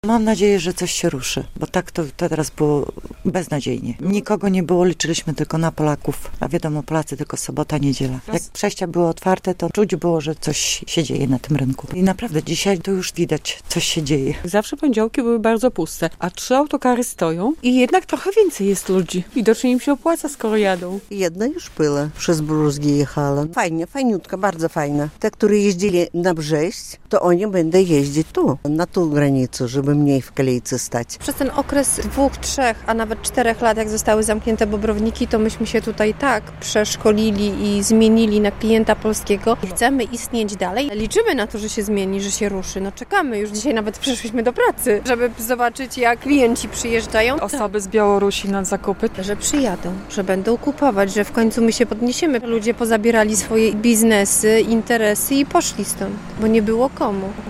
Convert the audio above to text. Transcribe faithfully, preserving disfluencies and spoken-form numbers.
Mam nadzieję, że coś się ruszy, bo tak to, to teraz było beznadziejnie. Nikogo nie było, liczyliśmy tylko na Polaków, a wiadomo, Polacy tylko sobota, niedziela. Jak przejścia były otwarte, to czuć było, że coś się dzieje na tym rynku. I naprawdę dzisiaj to już widać, coś się dzieje. Zawsze poniedziałki były bardzo puste, a trzy autokary stoją i jednak trochę więcej jest ludzi. Widocznie im się opłaca, skoro jadą. Jedna już była, przez Bruzgi jechała. Fajnie, fajniutka, bardzo fajna. Te, które jeździli na Brześć, to oni będą jeździć tu, na tą granicę, żeby mniej w kolejce stać. Przez ten okres dwóch, trzech, a nawet czterech lat, jak zostały zamknięte Bobrowniki, to myśmy się tutaj tak przeszkolili i zmienili na klienta polskiego. Chcemy istnieć dalej. Liczymy na to, że się zmieni, że się ruszy. No czekamy. Już dzisiaj nawet przyszliśmy do pracy, żeby zobaczyć, jak klienci przyjeżdżają. Osoby z Białorusi na zakupy. Że przyjadą, że będą kupować, że w końcu my się podniesiemy. Ludzie pozabierali swoje biznesy, interesy i poszli stąd, bo nie było komu.